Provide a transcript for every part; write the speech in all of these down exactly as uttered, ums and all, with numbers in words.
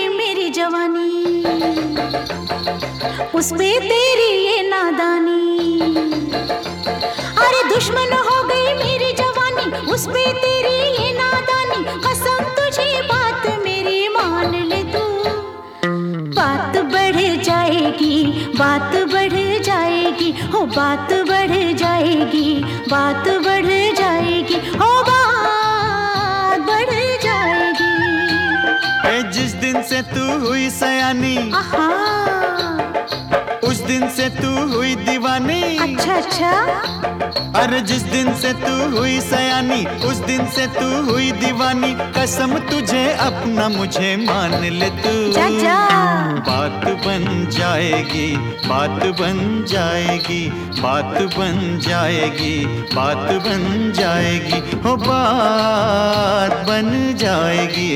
गई मेरी जवानी, उस पे तेरी ये नादानी। अरे दुश्मन हो गई मेरी जवानी, उस पे तेरी ये नादानी। कसम तुझे बात मेरी मान ले तू, बात बढ़ जाएगी, बात बढ़ जाएगी, हो बात बढ़ जाएगी, बात बढ़ जाएगी, हो बात बढ़ जाएगी। ए जिस दिन से तू हुई सयानी, आहा, उस दिन से तू हुई दीवानी। अच्छा अच्छा। अरे जिस दिन से तू हुई सयानी, उस दिन से तू हुई दीवानी। कसम तुझे अपना मुझे मान ले तू, जा जा। बात बन जाएगी, बात बन जाएगी, बात बन जाएगी, बात बन जाएगी, हो बात बन जाएगी।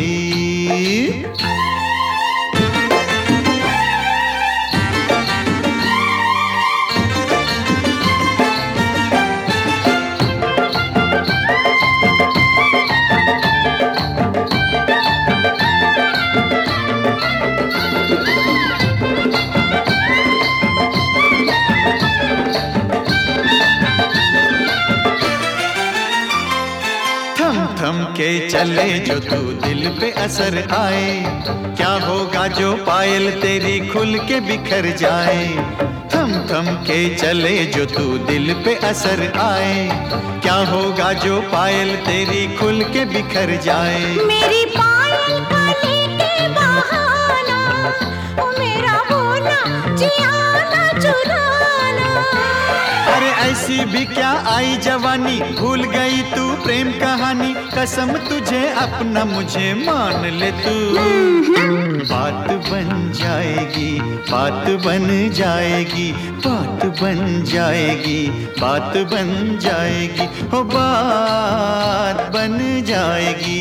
थम के चले जो तू दिल पे असर आए, क्या होगा जो पायल तेरी खुल के बिखर जाए। थम थम के चले जो तू दिल पे असर आए, क्या होगा जो पायल तेरी खुल के बिखर जाए। मेरी पायल का लेके बहाना, ओ मेरा बोला जियाना चुराना। अरे ऐसी भी क्या आई जवानी, भूल गई तू प्रेम कहानी। कसम तुझे अपना मुझे मान ले तू, बात बन जाएगी, बात बन जाएगी, बात बन जाएगी, बात बन जाएगी, हो बात बन जाएगी।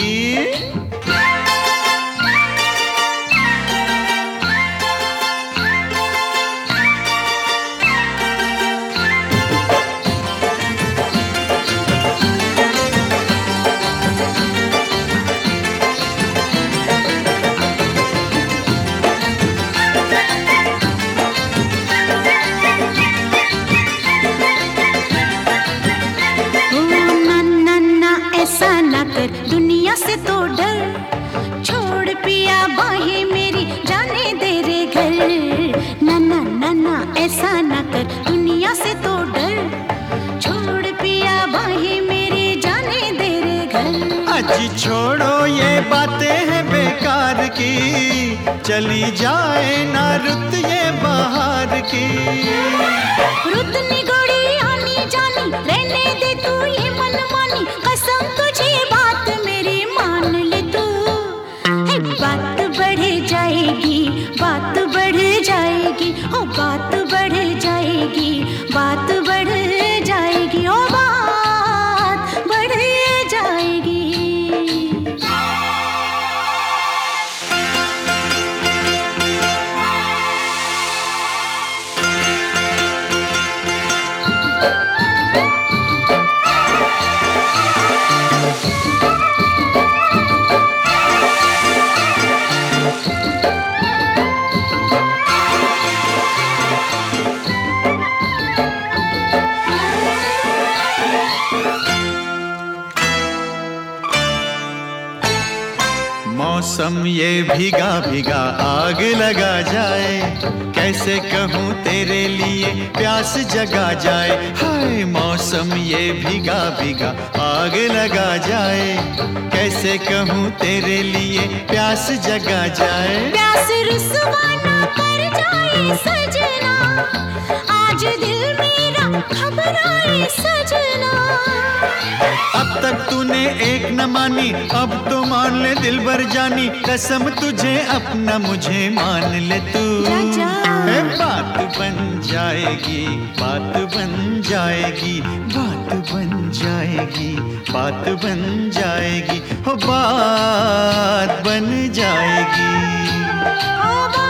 दुनिया से तो डर, छोड़ पिया बाहें मेरी, जाने दे रे घर। ना ना ना ना ऐसा ना कर, दुनिया से तो डर, छोड़ पिया बाहें मेरी, जाने दे रे घर। अजी छोड़ो ये बातें हैं बेकार की, चली जाए ना रुत ये बाहर की। रुत निगोड़ी आनी जानी, रहने दे तू ये मनमानी। कसम तुझे बात मेरी मान ले तू, है बात बढ़ जाएगी, बात बढ़ जाएगी, ओ बात बढ़ जाएगी, बात बढ़ जाएगी, ओ बात बढ़ जाएगी। मौसम ये भीगा भीगा आग लगा जाए, कैसे कहूँ तेरे लिए प्यास जगा जाए। हाय मौसम ये भीगा भीगा आग लगा जाए, कैसे कहूँ तेरे लिए प्यास जगा जाए। प्यास रुसवा ना कर जाए सजना, आज दिल मेरा घबराए सजना। अब तक तूने एक न मानी, अब तो मान ले दिल भर जानी। कसम तुझे अपना मुझे मान ले तू, है बात बन जाएगी, बात बन जाएगी, बात बन जाएगी, बात बन जाएगी, हो बात बन जाएगी।